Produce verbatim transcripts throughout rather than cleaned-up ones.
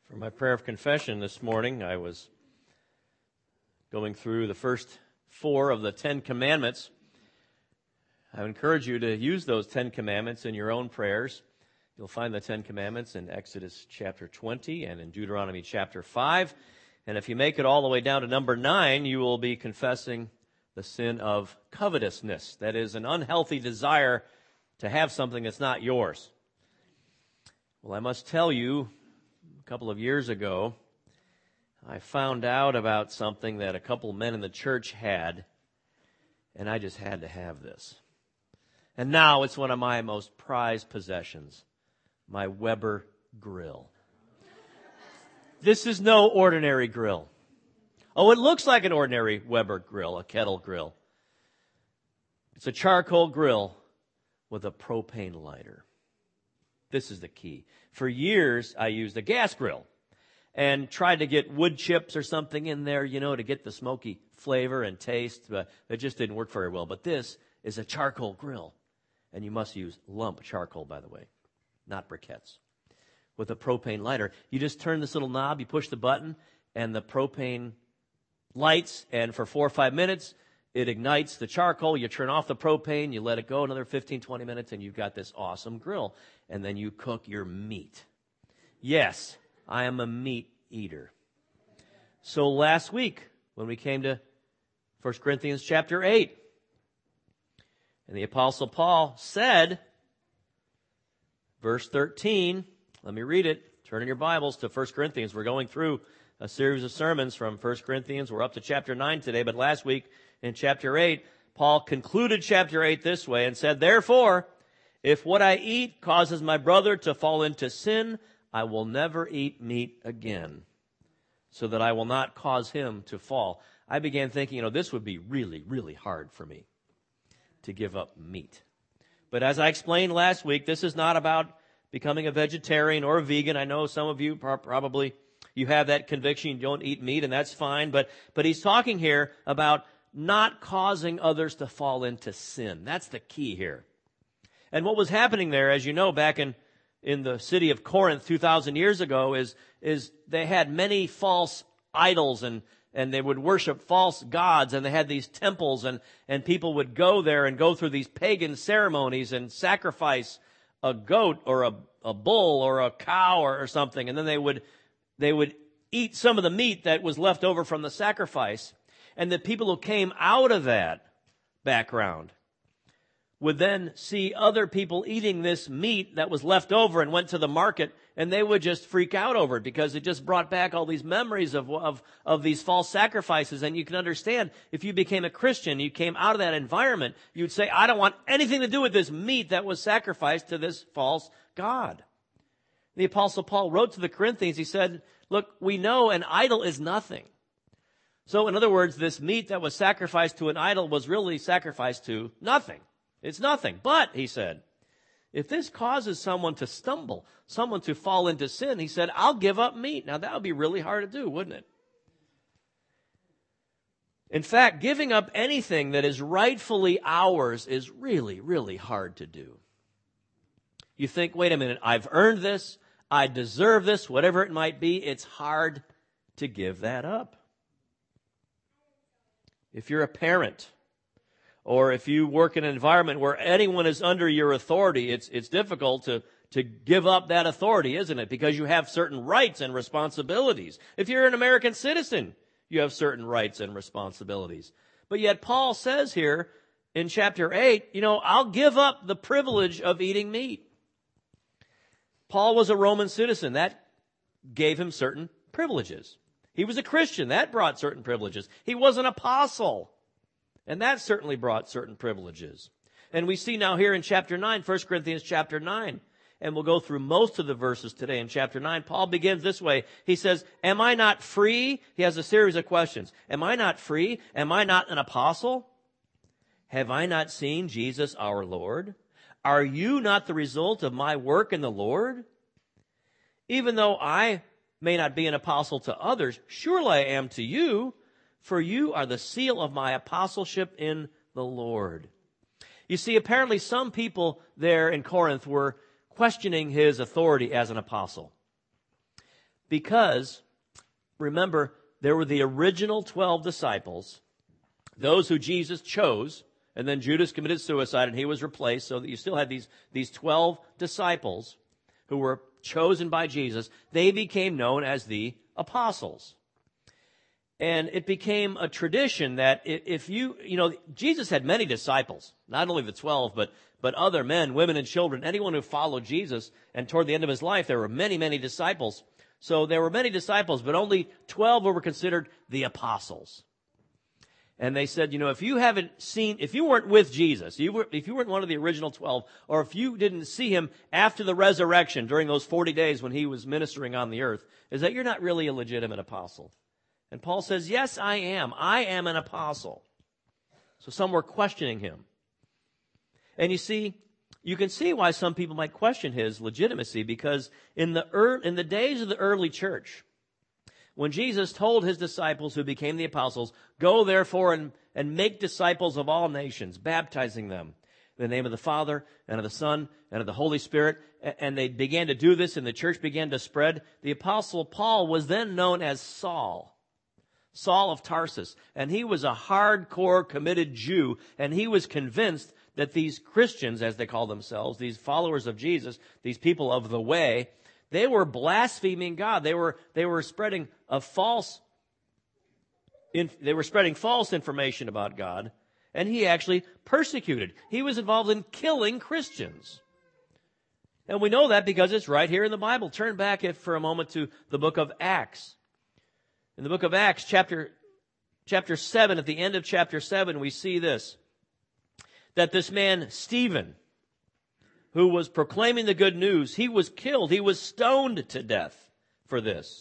For my prayer of confession this morning, I was going through the first four of the Ten Commandments. I encourage you to use those Ten Commandments in your own prayers. You'll find the Ten Commandments in Exodus chapter twenty and in Deuteronomy chapter five. And if you make it all the way down to number nine, you will be confessing the sin of covetousness. That is, an unhealthy desire to have something that's not yours. Well, I must tell you, a couple of years ago, I found out about something that a couple men in the church had, and I just had to have this. And now it's one of my most prized possessions, my Weber grill. This is no ordinary grill. Oh, it looks like an ordinary Weber grill, a kettle grill. It's a charcoal grill with a propane lighter. This is the key. For years, I used a gas grill and tried to get wood chips or something in there, you know, to get the smoky flavor and taste, but it just didn't work very well. But this is a charcoal grill, and you must use lump charcoal, by the way, not briquettes. With a propane lighter, you just turn this little knob, you push the button, and the propane lights, and for four or five minutes, it ignites the charcoal. You turn off the propane, you let it go another fifteen, twenty minutes, and you've got this awesome grill. And then you cook your meat. Yes, I am a meat eater. So last week, when we came to First Corinthians chapter eight, and the Apostle Paul said, verse thirteen, let me read it. Turn in your Bibles to First Corinthians. We're going through a series of sermons from First Corinthians. We're up to chapter nine today, but last week in chapter eight, Paul concluded chapter eight this way and said, therefore, if what I eat causes my brother to fall into sin, I will never eat meat again, so that I will not cause him to fall. I began thinking, you know, this would be really, really hard for me to give up meat. But as I explained last week, this is not about becoming a vegetarian or a vegan. I know some of you probably, you have that conviction, you don't eat meat, and that's fine. But, but he's talking here about not causing others to fall into sin. That's the key here. And what was happening there, as you know, back in, in the city of Corinth two thousand years ago, is, is they had many false idols, and, and they would worship false gods, and they had these temples, and, and people would go there and go through these pagan ceremonies and sacrifice a goat or a, a bull or a cow or, or something, and then they would, they would eat some of the meat that was left over from the sacrifice. And the people who came out of that background would then see other people eating this meat that was left over and went to the market, and they would just freak out over it because it just brought back all these memories of, of, of these false sacrifices. And you can understand, if you became a Christian, you came out of that environment, you'd say, I don't want anything to do with this meat that was sacrificed to this false god. The Apostle Paul wrote to the Corinthians, he said, look, we know an idol is nothing. So in other words, this meat that was sacrificed to an idol was really sacrificed to nothing. It's nothing. But, he said, if this causes someone to stumble, someone to fall into sin, he said, I'll give up meat. Now, that would be really hard to do, wouldn't it? In fact, giving up anything that is rightfully ours is really, really hard to do. You think, wait a minute, I've earned this, I deserve this, whatever it might be, it's hard to give that up. If you're a parent, or if you work in an environment where anyone is under your authority, it's it's difficult to, to give up that authority, isn't it? Because you have certain rights and responsibilities. If you're an American citizen, you have certain rights and responsibilities. But yet Paul says here in chapter eight, you know, I'll give up the privilege of eating meat. Paul was a Roman citizen. That gave him certain privileges. He was a Christian. That brought certain privileges. He was an apostle. And that certainly brought certain privileges. And we see now here in chapter nine, First Corinthians chapter nine, and we'll go through most of the verses today in chapter nine. Paul begins this way. He says, am I not free? He has a series of questions. Am I not free? Am I not an apostle? Have I not seen Jesus our Lord? Are you not the result of my work in the Lord? Even though I may not be an apostle to others, surely I am to you, for you are the seal of my apostleship in the Lord. You see, apparently some people there in Corinth were questioning his authority as an apostle. Because, remember, there were the original twelve disciples, those who Jesus chose, and then Judas committed suicide and he was replaced, so that you still had these, these twelve disciples who were chosen by Jesus. They became known as the apostles. And it became a tradition that if you, you know, Jesus had many disciples, not only the twelve, but, but other men, women, and children, anyone who followed Jesus. And toward the end of his life, there were many, many disciples. So there were many disciples, but only twelve were considered the apostles. And they said, you know, if you haven't seen, if you weren't with Jesus, you were, if you weren't one of the original twelve, or if you didn't see him after the resurrection during those forty days when he was ministering on the earth, is that you're not really a legitimate apostle. And Paul says, yes, I am. I am an apostle. So some were questioning him. And you see, you can see why some people might question his legitimacy, because in the er, in the days of the early church, when Jesus told his disciples who became the apostles, go therefore and, and make disciples of all nations, baptizing them in the name of the Father and of the Son and of the Holy Spirit, and they began to do this and the church began to spread, the apostle Paul was then known as Saul. Saul of Tarsus, and he was a hardcore committed Jew, and he was convinced that these Christians, as they call themselves, these followers of Jesus, these people of the way, they were blaspheming God. They were they were spreading a false in, they were spreading false information about God, and he actually persecuted. He was involved in killing Christians. And we know that because it's right here in the Bible. Turn back if, for a moment to the book of Acts. In the book of Acts, chapter, chapter seven, at the end of chapter seven, we see this, that this man, Stephen, who was proclaiming the good news, he was killed. He was stoned to death for this.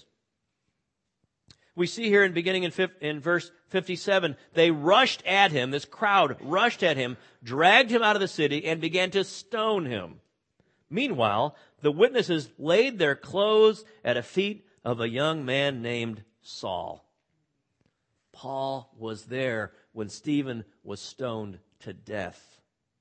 We see here in beginning in, in verse fifty-seven, they rushed at him, this crowd rushed at him, dragged him out of the city, and began to stone him. Meanwhile, the witnesses laid their clothes at the feet of a young man named Saul. Paul was there when Stephen was stoned to death.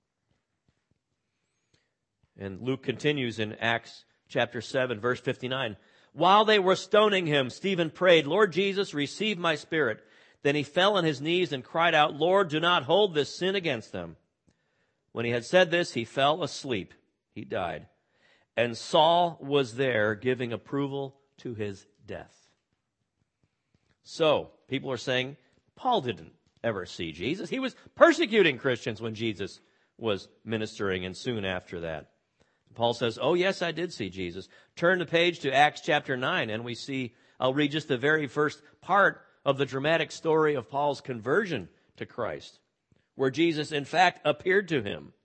And Luke continues in Acts chapter seven, verse fifty-nine. While they were stoning him, Stephen prayed, Lord Jesus, receive my spirit. Then he fell on his knees and cried out, Lord, do not hold this sin against them. When he had said this, he fell asleep. He died. And Saul was there giving approval to his death. So, people are saying, Paul didn't ever see Jesus. He was persecuting Christians when Jesus was ministering, and soon after that. Paul says, oh yes, I did see Jesus. Turn the page to Acts chapter nine, and we see, I'll read just the very first part of the dramatic story of Paul's conversion to Christ, where Jesus, in fact, appeared to him.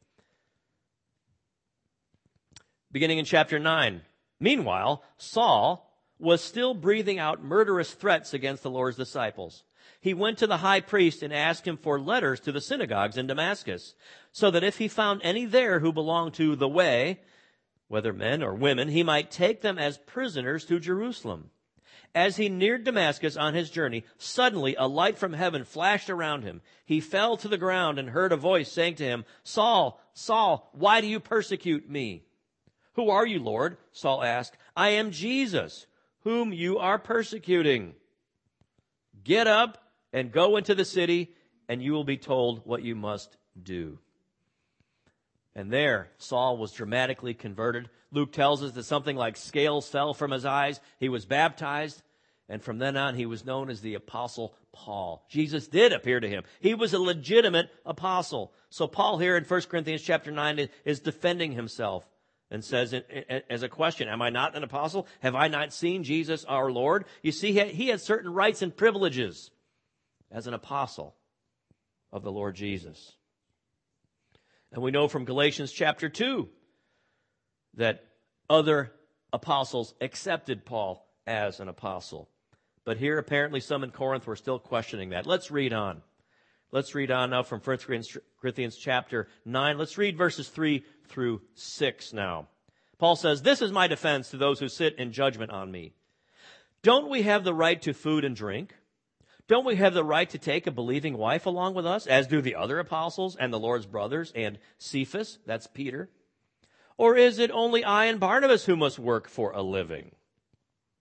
Beginning in chapter nine. Meanwhile, Saul was still breathing out murderous threats against the Lord's disciples. He went to the high priest and asked him for letters to the synagogues in Damascus, so that if he found any there who belonged to the way, whether men or women, he might take them as prisoners to Jerusalem. As he neared Damascus on his journey, suddenly a light from heaven flashed around him. He fell to the ground and heard a voice saying to him, Saul, Saul, why do you persecute me? Who are you, Lord? Saul asked. I am Jesus, whom you are persecuting. Get up and go into the city, and you will be told what you must do. And there, Saul was dramatically converted. Luke tells us that something like scales fell from his eyes. He was baptized, and from then on, he was known as the Apostle Paul. Jesus did appear to him. He was a legitimate apostle. So Paul here in First Corinthians chapter nine is defending himself and says as a question, am I not an apostle? Have I not seen Jesus our Lord? You see, he had certain rights and privileges as an apostle of the Lord Jesus. And we know from Galatians chapter two that other apostles accepted Paul as an apostle. But here apparently some in Corinth were still questioning that. Let's read on. Let's read on now from First Corinthians chapter nine. Let's read verses three through six now. Paul says, this is my defense to those who sit in judgment on me. Don't we have the right to food and drink? Don't we have the right to take a believing wife along with us, as do the other apostles and the Lord's brothers and Cephas, that's Peter? Or is it only I and Barnabas who must work for a living?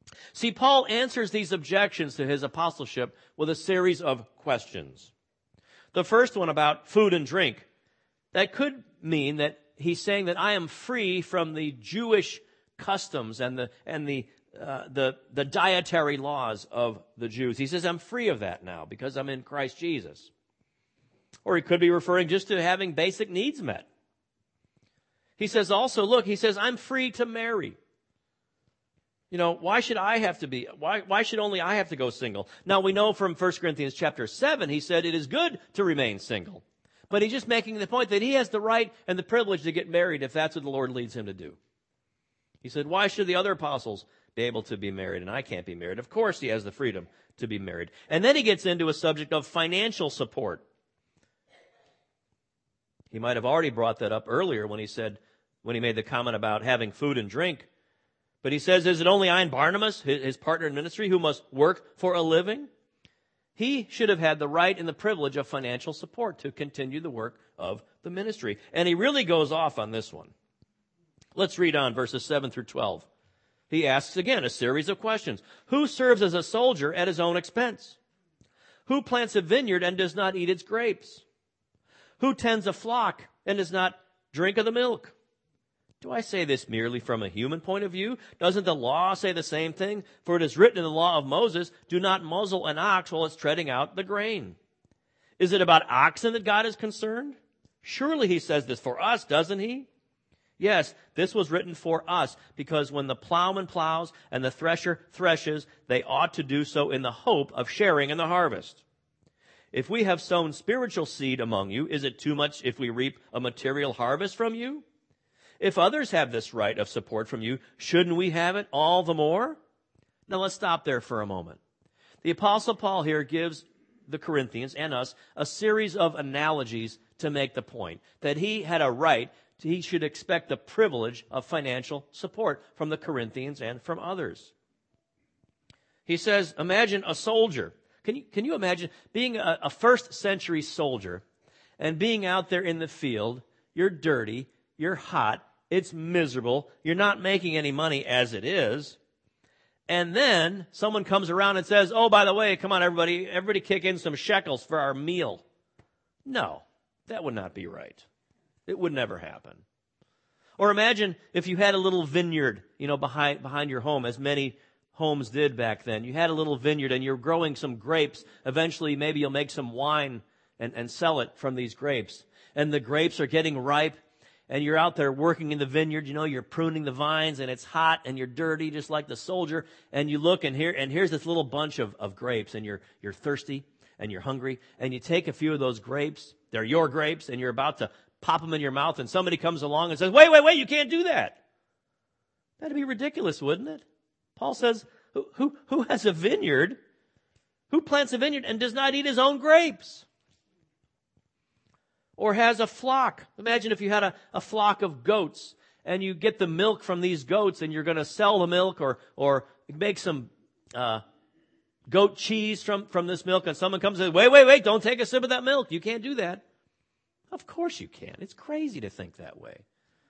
See, Paul answers these objections to his apostleship with a series of questions. The first one about food and drink. That could mean that he's saying that I am free from the Jewish customs and the and the uh, the the dietary laws of the Jews. He says I'm free of that now because I'm in Christ Jesus. Or he could be referring just to having basic needs met. He says also, look, he says I'm free to marry. You know, why should I have to be, why, why should only I have to go single? Now, we know from First Corinthians chapter seven, he said it is good to remain single. But he's just making the point that he has the right and the privilege to get married if that's what the Lord leads him to do. He said, why should the other apostles be able to be married and I can't be married? Of course he has the freedom to be married. And then he gets into a subject of financial support. He might have already brought that up earlier when he said, when he made the comment about having food and drink. But he says, is it only I and Barnabas, his partner in ministry, who must work for a living? He should have had the right and the privilege of financial support to continue the work of the ministry. And he really goes off on this one. Let's read on verses seven through twelve. He asks again a series of questions. Who serves as a soldier at his own expense? Who plants a vineyard and does not eat its grapes? Who tends a flock and does not drink of the milk? Do I say this merely from a human point of view? Doesn't the law say the same thing? For it is written in the law of Moses, do not muzzle an ox while it's treading out the grain. Is it about oxen that God is concerned? Surely he says this for us, doesn't he? Yes, this was written for us, because when the plowman plows and the thresher threshes, they ought to do so in the hope of sharing in the harvest. If we have sown spiritual seed among you, is it too much if we reap a material harvest from you? If others have this right of support from you, shouldn't we have it all the more? Now let's stop there for a moment. The Apostle Paul here gives the Corinthians and us a series of analogies to make the point that he had a right, to, he should expect the privilege of financial support from the Corinthians and from others. He says, imagine a soldier. Can you, can you imagine being a, a first century soldier and being out there in the field? You're dirty, you're hot, it's miserable, you're not making any money as it is. And then someone comes around and says, oh, by the way, come on, everybody, everybody kick in some shekels for our meal. No, that would not be right. It would never happen. Or imagine if you had a little vineyard, you know, behind, behind your home, as many homes did back then. You had a little vineyard and you're growing some grapes. Eventually, maybe you'll make some wine and, and sell it from these grapes. And the grapes are getting ripe. And you're out there working in the vineyard, you know, you're pruning the vines and it's hot and you're dirty just like the soldier. And you look and here, and here's this little bunch of, of grapes and you're, you're thirsty and you're hungry. And you take a few of those grapes, they're your grapes, and you're about to pop them in your mouth and somebody comes along and says, wait, wait, wait, you can't do that. That'd be ridiculous, wouldn't it? Paul says, who, who, who has a vineyard? Who plants a vineyard and does not eat his own grapes? Or has a flock. Imagine if you had a, a flock of goats and you get the milk from these goats and you're going to sell the milk or or make some uh, goat cheese from, from this milk, and someone comes and says, wait, wait, wait, don't take a sip of that milk. You can't do that. Of course you can. It's crazy to think that way.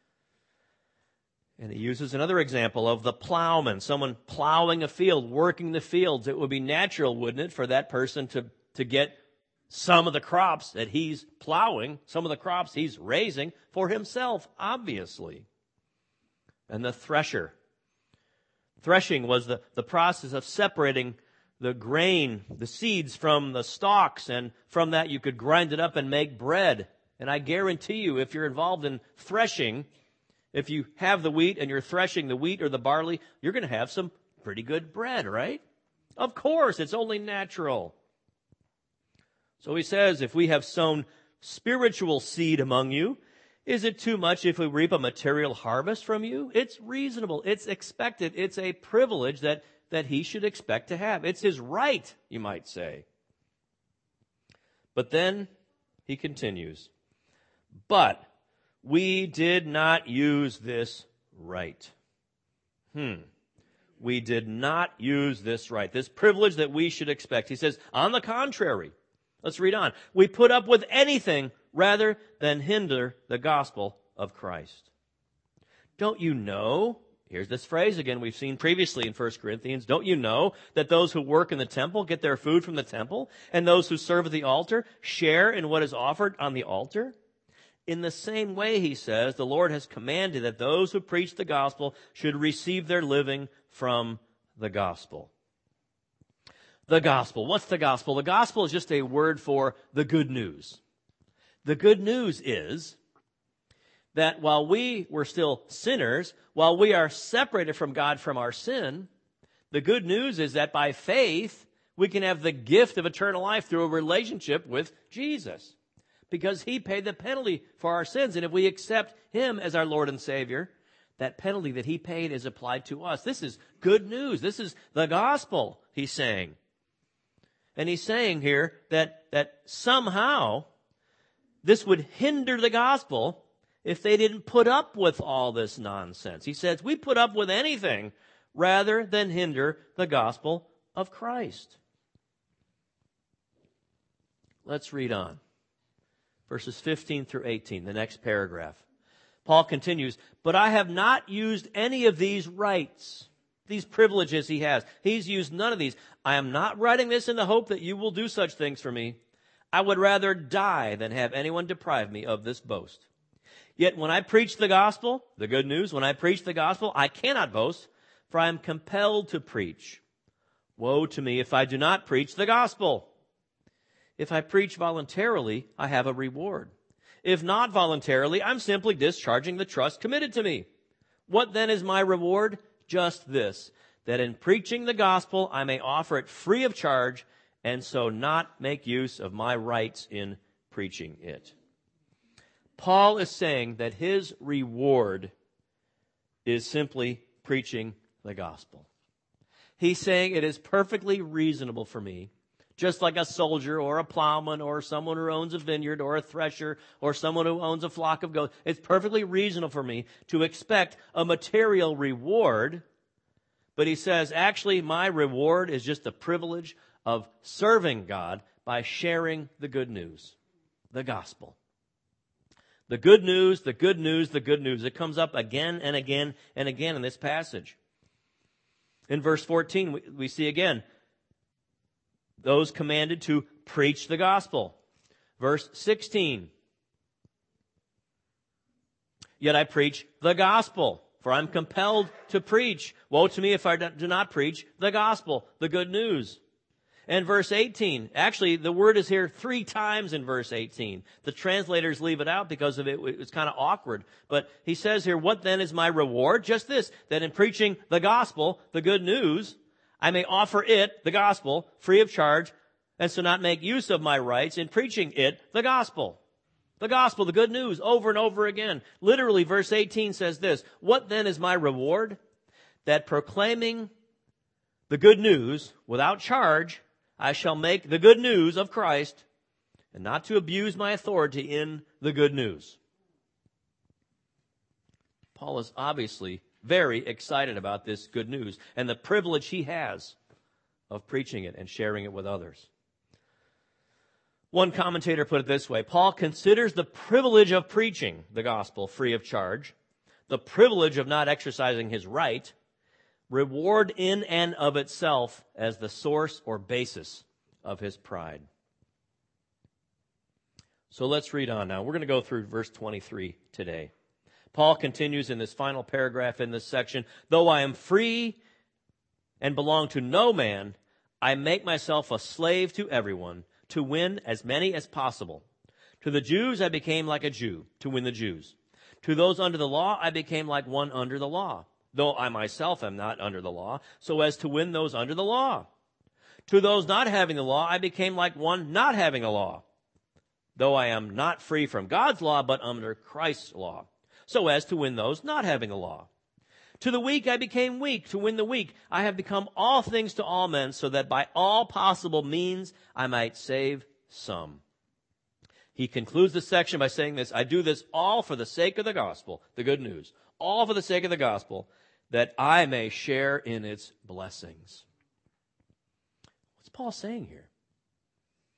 And he uses another example of the plowman, someone plowing a field, working the fields. It would be natural, wouldn't it, for that person to, to get some of the crops that he's plowing, some of the crops he's raising for himself, obviously. And the thresher. Threshing was the, the process of separating the grain, the seeds from the stalks, and from that you could grind it up and make bread. And I guarantee you, if you're involved in threshing, if you have the wheat and you're threshing the wheat or the barley, you're going to have some pretty good bread, right? Of course, it's only natural. So he says, if we have sown spiritual seed among you, is it too much if we reap a material harvest from you? It's reasonable. It's expected. It's a privilege that, that he should expect to have. It's his right, you might say. But then he continues, but we did not use this right. Hmm. We did not use this right, this privilege that we should expect. He says, on the contrary, let's read on. We put up with anything rather than hinder the gospel of Christ. Don't you know, Here's this phrase again we've seen previously in First Corinthians. Don't you know that those who work in the temple get their food from the temple, and those who serve at the altar share in what is offered on the altar? In the same way, he says, the Lord has commanded that those who preach the gospel should receive their living from the gospel. The gospel. What's the gospel? The gospel is just a word for the good news. The good news is that while we were still sinners, while we are separated from God from our sin, the good news is that by faith, we can have the gift of eternal life through a relationship with Jesus. Because he paid the penalty for our sins. And if we accept him as our Lord and Savior, that penalty that he paid is applied to us. This is good news. This is the gospel, he's saying. And he's saying here that, that somehow this would hinder the gospel if they didn't put up with all this nonsense. He says, we put up with anything rather than hinder the gospel of Christ. Let's read on. Verses fifteen through eighteen, the next paragraph. Paul continues, but I have not used any of these rights, these privileges he has. He's used none of these. I am not writing this in the hope that you will do such things for me. I would rather die than have anyone deprive me of this boast. Yet when I preach the gospel, the good news, when I preach the gospel, I cannot boast, for I am compelled to preach. Woe to me if I do not preach the gospel. If I preach voluntarily, I have a reward. If not voluntarily, I'm simply discharging the trust committed to me. What then is my reward? Just this, that in preaching the gospel, I may offer it free of charge, and so not make use of my rights in preaching it. Paul is saying that his reward is simply preaching the gospel. He's saying it is perfectly reasonable for me, just like a soldier or a plowman or someone who owns a vineyard or a thresher or someone who owns a flock of goats. It's perfectly reasonable for me to expect a material reward. But he says, actually, my reward is just the privilege of serving God by sharing the good news, the gospel. The good news, the good news, the good news. It comes up again and again and again in this passage. In verse fourteen, we, we see again, those commanded to preach the gospel. Verse sixteen. Yet I preach the gospel, for I'm compelled to preach. Woe to me if I do not preach the gospel, the good news. And verse eighteen. Actually, the word is here three times in verse eighteen. The translators leave it out because of it. It's kind of awkward. But he says here, what then is my reward? Just this, that in preaching the gospel, the good news, I may offer it, the gospel, free of charge, and so not make use of my rights in preaching it, the gospel. The gospel, the good news, over and over again. Literally, verse eighteen says this, what then is my reward? That proclaiming the good news without charge, I shall make the good news of Christ, and not to abuse my authority in the good news. Paul is obviously very excited about this good news and the privilege he has of preaching it and sharing it with others. One commentator put it this way, Paul considers the privilege of preaching the gospel free of charge, the privilege of not exercising his right, reward in and of itself as the source or basis of his pride. So let's read on now. We're going to go through verse twenty-three today. Paul continues in this final paragraph in this section, though I am free and belong to no man, I make myself a slave to everyone to win as many as possible. To the Jews I became like a Jew to win the Jews. To those under the law I became like one under the law, though I myself am not under the law, so as to win those under the law. To those not having the law I became like one not having the law, though I am not free from God's law, but under Christ's law, so as to win those not having the law. To the weak I became weak, to win the weak. I have become all things to all men, so that by all possible means I might save some. He concludes this section by saying this, I do this all for the sake of the gospel, the good news, all for the sake of the gospel, that I may share in its blessings. What's Paul saying here?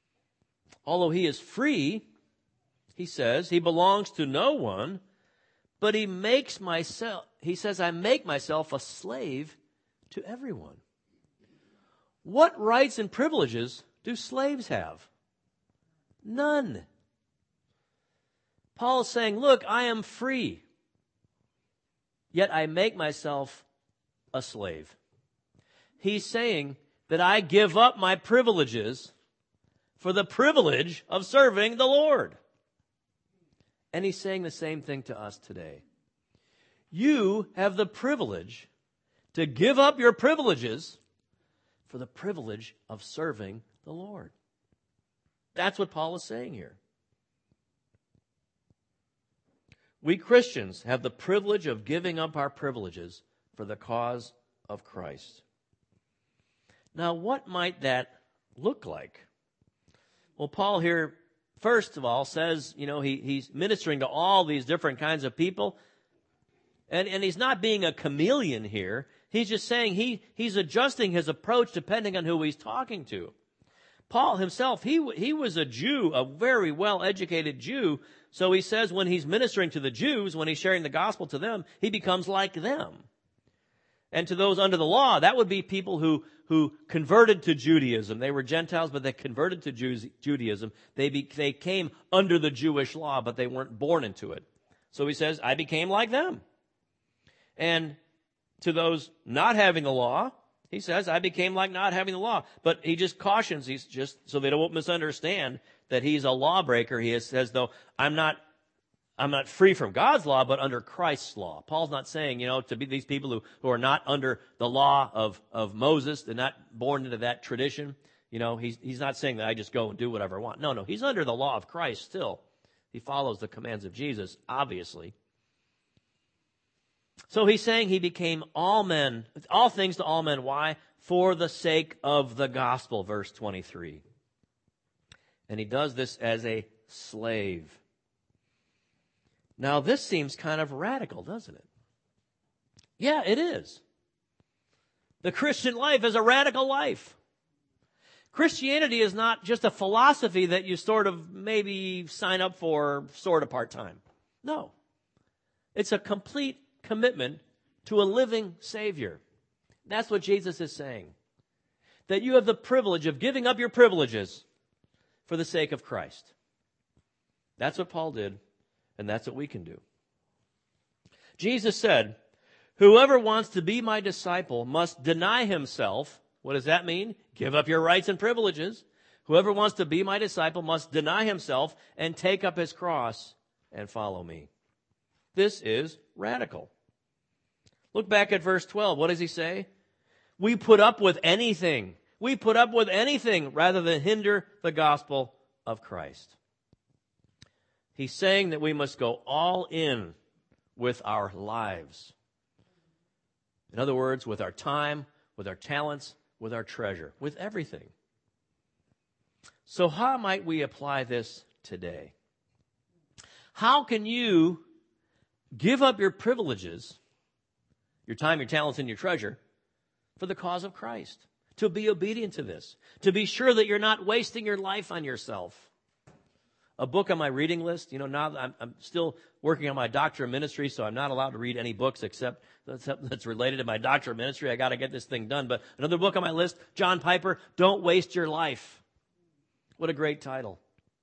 Although he is free, he says, he belongs to no one, but he makes myself, he says, I make myself a slave to everyone. What rights and privileges do slaves have? None. Paul is saying, look, I am free, yet I make myself a slave. He's saying that I give up my privileges for the privilege of serving the Lord. And he's saying the same thing to us today. You have the privilege to give up your privileges for the privilege of serving the Lord. That's what Paul is saying here. We Christians have the privilege of giving up our privileges for the cause of Christ. Now, what might that look like? Well, Paul here, first of all, says, you know, he, he's ministering to all these different kinds of people. And, and he's not being a chameleon here. He's just saying he, he's adjusting his approach depending on who he's talking to. Paul himself, he, he was a Jew, a very well-educated Jew. So he says when he's ministering to the Jews, when he's sharing the gospel to them, he becomes like them. And to those under the law, that would be people who, who converted to Judaism. They were Gentiles, but they converted to Jews, Judaism. They, be, they came under the Jewish law, but they weren't born into it. So he says, I became like them. And to those not having the law, he says, I became like not having the law. But he just cautions, he's just so they don't misunderstand that he's a lawbreaker. He says, though, I'm not I'm not free from God's law, but under Christ's law. Paul's not saying, you know, to be these people who, who are not under the law of, of Moses, they're not born into that tradition. You know, he's, he's not saying that I just go and do whatever I want. No, no, he's under the law of Christ still. He follows the commands of Jesus, obviously. So he's saying he became all men, all things to all men. Why? For the sake of the gospel, verse twenty-three. And he does this as a slave. Now, this seems kind of radical, doesn't it? Yeah, it is. The Christian life is a radical life. Christianity is not just a philosophy that you sort of maybe sign up for sort of part-time. No. It's a complete commitment to a living Savior. That's what Jesus is saying. That you have the privilege of giving up your privileges for the sake of Christ. That's what Paul did. And that's what we can do. Jesus said, whoever wants to be my disciple must deny himself. What does that mean? Give up your rights and privileges. Whoever wants to be my disciple must deny himself and take up his cross and follow me. This is radical. Look back at verse twelve. What does he say? We put up with anything. We put up with anything rather than hinder the gospel of Christ. He's saying that we must go all in with our lives. In other words, with our time, with our talents, with our treasure, with everything. So how might we apply this today? How can you give up your privileges, your time, your talents, and your treasure for the cause of Christ? To be obedient to this. To be sure that you're not wasting your life on yourself. A book on my reading list, you know, now I'm, I'm still working on my doctorate of ministry, so I'm not allowed to read any books except that's related to my doctorate of ministry. I got to get this thing done. But another book on my list, John Piper, Don't Waste Your Life. What a great title.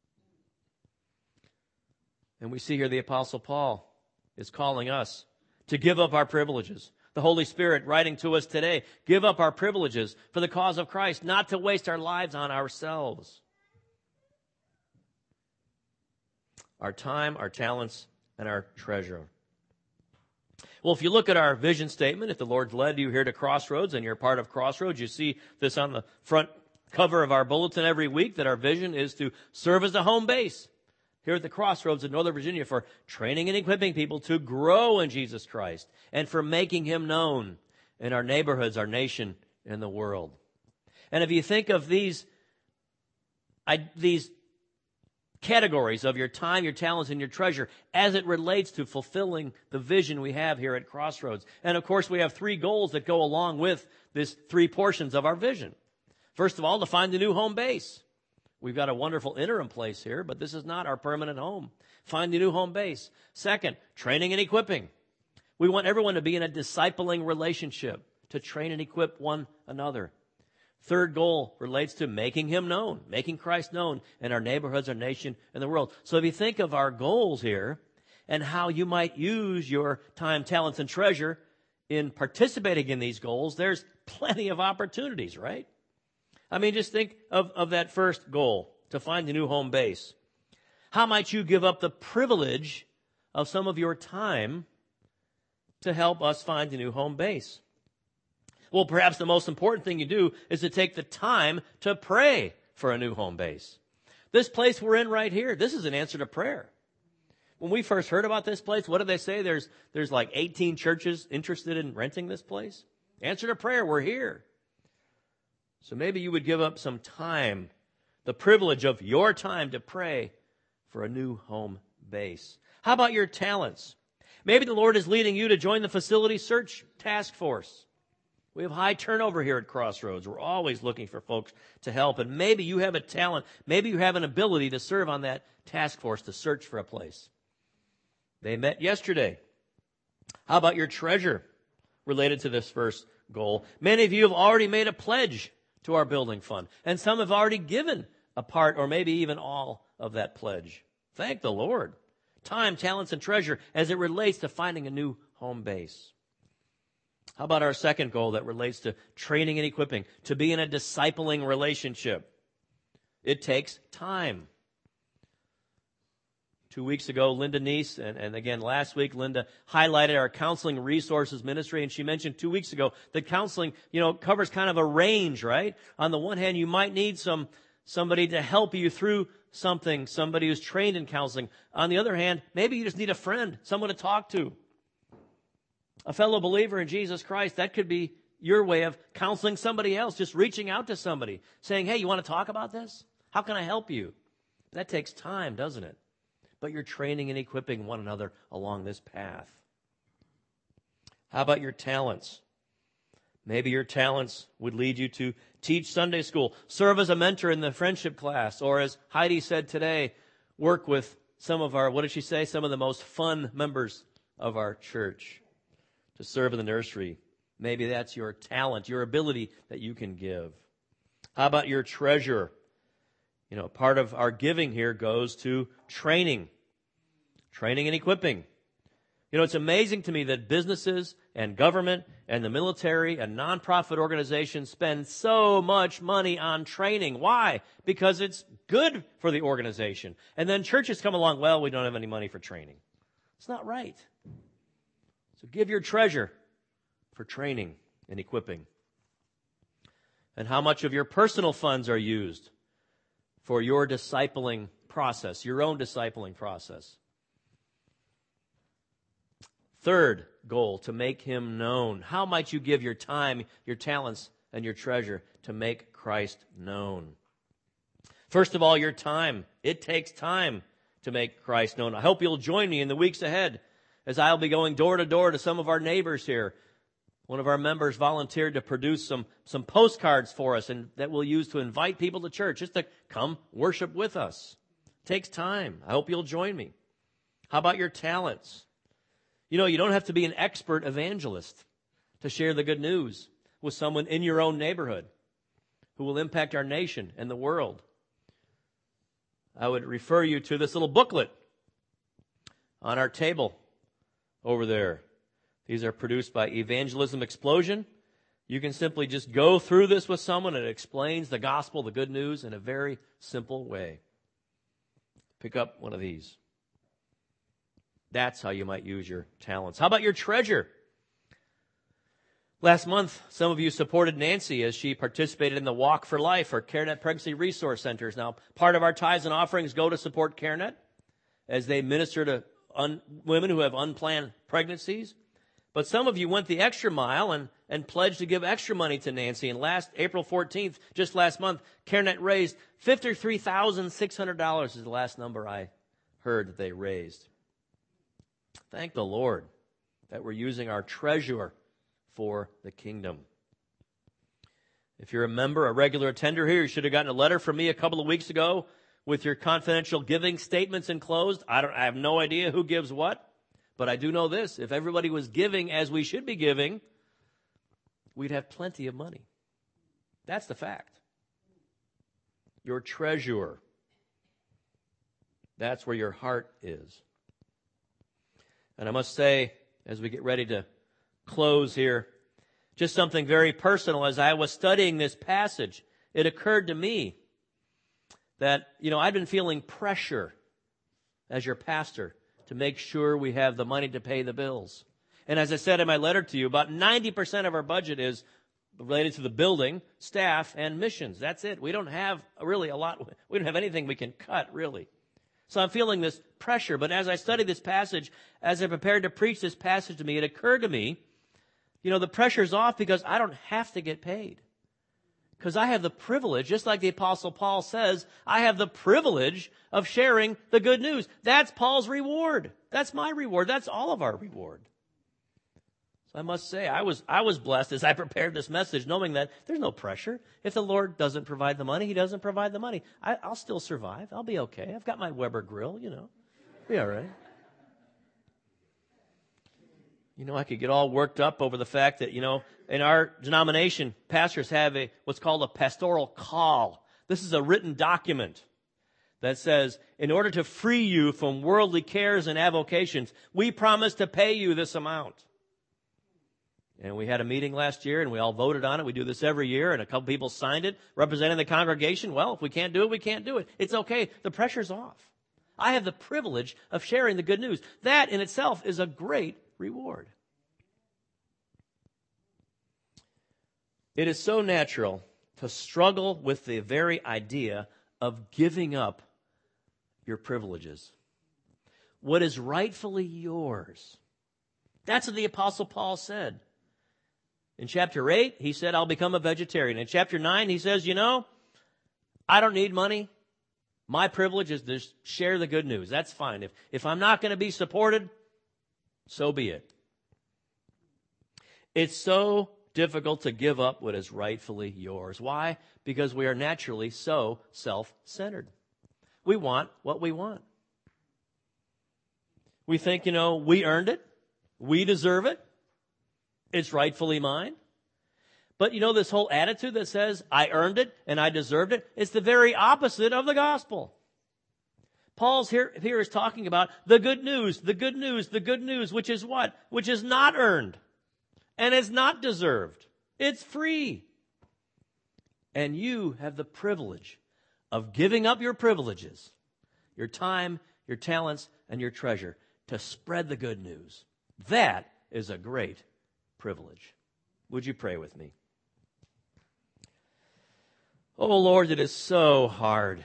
And we see here the Apostle Paul is calling us to give up our privileges. The Holy Spirit writing to us today, give up our privileges for the cause of Christ, not to waste our lives on ourselves. Our time, our talents, and our treasure. Well, if you look at our vision statement, if the Lord's led you here to Crossroads and you're part of Crossroads, you see this on the front cover of our bulletin every week, that our vision is to serve as a home base here at the Crossroads in Northern Virginia for training and equipping people to grow in Jesus Christ and for making Him known in our neighborhoods, our nation, and the world. And if you think of these, I, these categories of your time, your talents, and your treasure as it relates to fulfilling the vision we have here at Crossroads. And of course, we have three goals that go along with this three portions of our vision. First of all, to find a new home base. We've got a wonderful interim place here, but this is not our permanent home. Find a new home base. Second, training and equipping. We want everyone to be in a discipling relationship, to train and equip one another. Third goal relates to making him known, making Christ known in our neighborhoods, our nation, and the world. So if you think of our goals here and how you might use your time, talents, and treasure in participating in these goals, there's plenty of opportunities, right? I mean, just think of, of that first goal, to find a new home base. How might you give up the privilege of some of your time to help us find a new home base? Well, perhaps the most important thing you do is to take the time to pray for a new home base. This place we're in right here, this is an answer to prayer. When we first heard about this place, what did they say? There's, there's like eighteen churches interested in renting this place. Answer to prayer, we're here. So maybe you would give up some time, the privilege of your time to pray for a new home base. How about your talents? Maybe the Lord is leading you to join the facility search task force. We have high turnover here at Crossroads. We're always looking for folks to help. And maybe you have a talent. Maybe you have an ability to serve on that task force to search for a place. They met yesterday. How about your treasure related to this first goal? Many of you have already made a pledge to our building fund. And some have already given a part or maybe even all of that pledge. Thank the Lord. Time, talents, and treasure as it relates to finding a new home base. How about our second goal that relates to training and equipping, to be in a discipling relationship? It takes time. Two weeks ago, Linda Neese, and, and again last week, Linda highlighted our counseling resources ministry, and she mentioned two weeks ago that counseling, you know, covers kind of a range, right? On the one hand, you might need some somebody to help you through something, somebody who's trained in counseling. On the other hand, maybe you just need a friend, someone to talk to. A fellow believer in Jesus Christ, that could be your way of counseling somebody else, just reaching out to somebody, saying, hey, you want to talk about this? How can I help you? That takes time, doesn't it? But you're training and equipping one another along this path. How about your talents? Maybe your talents would lead you to teach Sunday school, serve as a mentor in the friendship class, or as Heidi said today, work with some of our, what did she say, some of the most fun members of our church to serve in the nursery. Maybe that's your talent, your ability that you can give. How about your treasure? You know, part of our giving here goes to training, training and equipping. You know, it's amazing to me that businesses and government and the military and nonprofit organizations spend so much money on training. Why? Because it's good for the organization. And then churches come along, well, we don't have any money for training. It's not right. So give your treasure for training and equipping. And how much of your personal funds are used for your discipling process, your own discipling process? Third goal, to make him known. How might you give your time, your talents, and your treasure to make Christ known? First of all, your time. It takes time to make Christ known. I hope you'll join me in the weeks ahead as I'll be going door to door to some of our neighbors here. One of our members volunteered to produce some, some postcards for us and that we'll use to invite people to church, just to come worship with us. It takes time. I hope you'll join me. How about your talents? You know, you don't have to be an expert evangelist to share the good news with someone in your own neighborhood who will impact our nation and the world. I would refer you to this little booklet on our table over there. These are produced by Evangelism Explosion. You can simply just go through this with someone. It explains the gospel, the good news, in a very simple way. Pick up one of these. That's how you might use your talents. How about your treasure? Last month, some of you supported Nancy as she participated in the Walk for Life or CareNet Pregnancy Resource Centers. Now, part of our tithes and offerings go to support CareNet as they minister to un- women who have unplanned pregnancies. But some of you went the extra mile and, and pledged to give extra money to Nancy. And last April fourteenth, just last month, CareNet raised fifty-three thousand six hundred dollars is the last number I heard that they raised. Thank the Lord that we're using our treasure for the kingdom. If you're a member, a regular attender here, you should have gotten a letter from me a couple of weeks ago with your confidential giving statements enclosed. I don't, I have no idea who gives what, but I do know this. If everybody was giving as we should be giving, we'd have plenty of money. That's the fact. Your treasurer. That's where your heart is. And I must say, as we get ready to close here, just something very personal. As I was studying this passage, it occurred to me that, you know, I've been feeling pressure as your pastor to make sure we have the money to pay the bills. And as I said in my letter to you, about ninety percent of our budget is related to the building, staff, and missions. That's it. We don't have really a lot. We don't have anything we can cut, really. So I'm feeling this pressure. But as I studied this passage, as I prepared to preach this passage to me, it occurred to me, you know, the pressure's off because I don't have to get paid. Because I have the privilege, just like the Apostle Paul says, I have the privilege of sharing the good news. That's Paul's reward. That's my reward. That's all of our reward. So I must say, I was I was blessed as I prepared this message, knowing that there's no pressure. If the Lord doesn't provide the money, He doesn't provide the money. I, I'll still survive. I'll be okay. I've got my Weber grill, you know. Be all right. You know, I could get all worked up over the fact that, you know, in our denomination, pastors have a what's called a pastoral call. This is a written document that says, in order to free you from worldly cares and avocations, we promise to pay you this amount. And we had a meeting last year, and we all voted on it. We do this every year, and a couple people signed it, representing the congregation. Well, if we can't do it, we can't do it. It's okay. The pressure's off. I have the privilege of sharing the good news. That in itself is a great reward. It is so natural to struggle with the very idea of giving up your privileges. What is rightfully yours. That's what the Apostle Paul said. In chapter eight, he said, I'll become a vegetarian. In chapter nine, he says, you know, I don't need money. My privilege is to share the good news. That's fine. If, if I'm not going to be supported, so be it. It's so difficult to give up what is rightfully yours. Why? Because we are naturally so self-centered. We want what we want. We think, you know, we earned it. We deserve it. It's rightfully mine. But you know, this whole attitude that says, I earned it and I deserved it, it's the very opposite of the gospel. Paul's here, here is talking about the good news, the good news, the good news, which is what? Which is not earned and is not deserved. It's free. And you have the privilege of giving up your privileges, your time, your talents, and your treasure to spread the good news. That is a great privilege. Would you pray with me? Oh Lord, it is so hard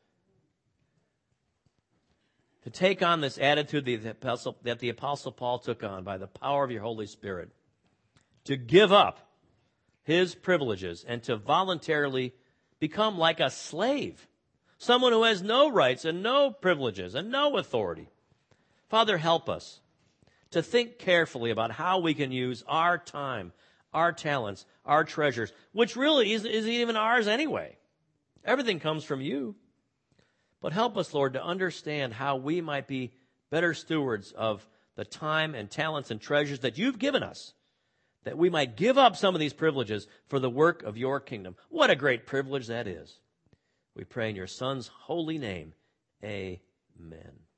to take on this attitude that the Apostle, that the Apostle Paul took on by the power of your Holy Spirit, to give up his privileges and to voluntarily become like a slave, someone who has no rights and no privileges and no authority. Father, help us to think carefully about how we can use our time, our talents, our treasures, which really isn't, isn't even ours anyway. Everything comes from you. But help us, Lord, to understand how we might be better stewards of the time and talents and treasures that you've given us, that we might give up some of these privileges for the work of your kingdom. What a great privilege that is. We pray in your Son's holy name. Amen.